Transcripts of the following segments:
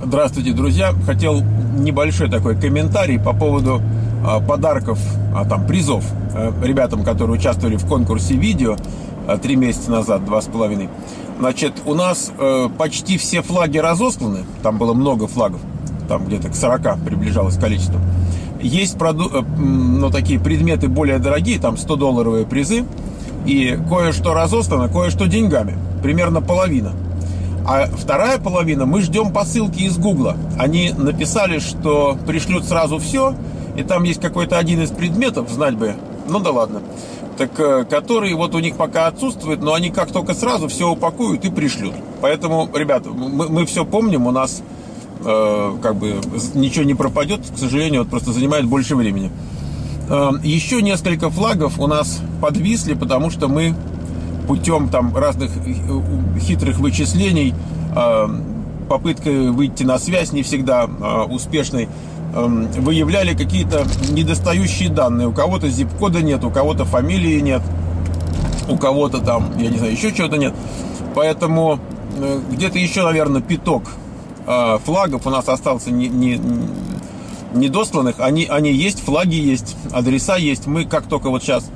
Здравствуйте, друзья. Хотел небольшой такой комментарий по поводу подарков, призов ребятам, которые участвовали в конкурсе видео 3 месяца назад, 2,5. Значит, у нас почти все флаги разосланы. Там было много флагов. Там где-то к 40 приближалось количество. Есть такие предметы более дорогие, там $100 призы. И кое-что разослано, кое-что деньгами. Примерно половина. А вторая половина мы ждем посылки из Гугла. Они написали, что пришлют сразу все. И там есть какой-то один из предметов, знать бы, ну да ладно, который вот у них пока отсутствует, но они как только сразу все упакуют и пришлют. Поэтому, ребята, мы все помним, у нас ничего не пропадет, к сожалению, вот просто занимает больше времени. Еще несколько флагов у нас подвисли, потому что мы путем разных хитрых вычислений, попыткой выйти на связь не всегда успешной, выявляли какие-то недостающие данные. У кого-то зип-кода нет, у кого-то фамилии нет, у кого-то я не знаю, еще чего-то нет. Поэтому где-то еще, наверное, пяток флагов у нас остался недосланных. Они есть, флаги есть, адреса есть. Мы как только вот сейчас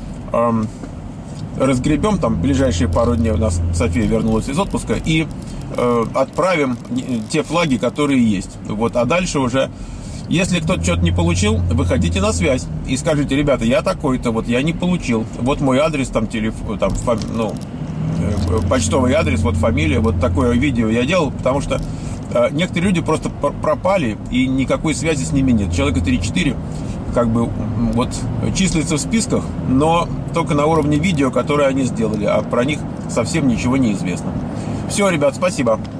разгребем, в ближайшие пару дней у нас София вернулась из отпуска, и отправим те флаги, которые есть. Вот, а дальше уже, если кто-то что-то не получил, выходите на связь и скажите: ребята, я такой-то, вот я не получил, вот мой адрес, почтовый адрес, вот фамилия, вот такое видео я делал, потому что некоторые люди просто пропали, и никакой связи с ними нет. Человека 3-4 числятся в списках, но только на уровне видео, которое они сделали, а про них совсем ничего не известно. Все, ребят, спасибо.